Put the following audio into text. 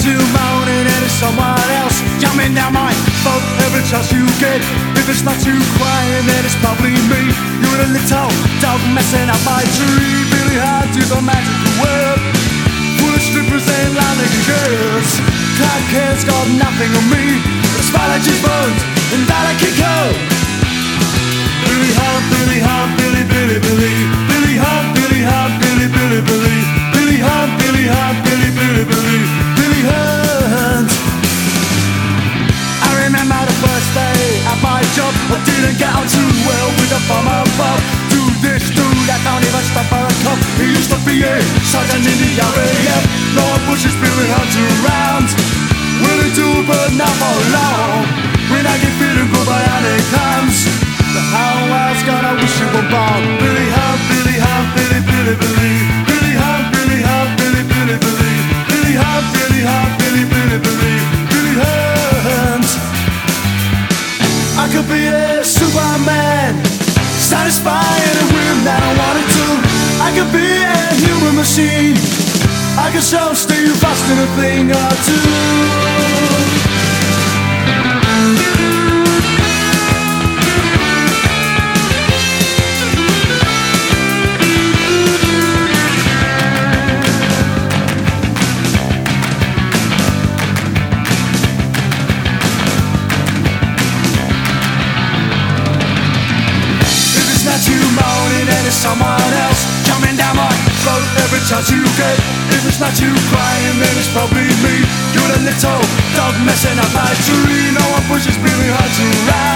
you moaning and it's someone else jumping down my throat every chance you get. If it's not you crying, then it's probably me. You're a little dog messing up my tree. Really hard to the magical world full of strippers and lying girls. Clark Kent's got nothing on me but a spotlight just burns and that I can go. Billy Hunt, Billy Hunt, Billy, Billy, Billy, Billy Hunt, Billy Hunt, Billy, Billy, Billy, Billy Hunt, Billy Hunt, Billy, Billy, Billy, Billy Hunt. I remember the first day at my job. I didn't get on too well with the farm above. Do this, do that, don't even stop for a cup. He used to be a sergeant in the RAF. No one pushes Billy Hunt around. Willing to, but not for long. When I get feeling good, but out it comes. The whole world's gonna wish you were born. Billy Hunt, Billy Hunt, Billy, Billy, Billy, Billy Hunt, Billy Hunt, Billy, Billy, Billy, Billy Hunt, Billy Hunt, Billy, Billy, Billy, Billy Hunt. I could be a Superman, satisfying a whim that I wanted to. I could be a human machine. I could show Steve Austin a thing or two. Someone else coming down my throat every chance you get. If it's not you crying, then it's probably me. You're the little dog messing up my tree. No one pushes Billy Hunt around.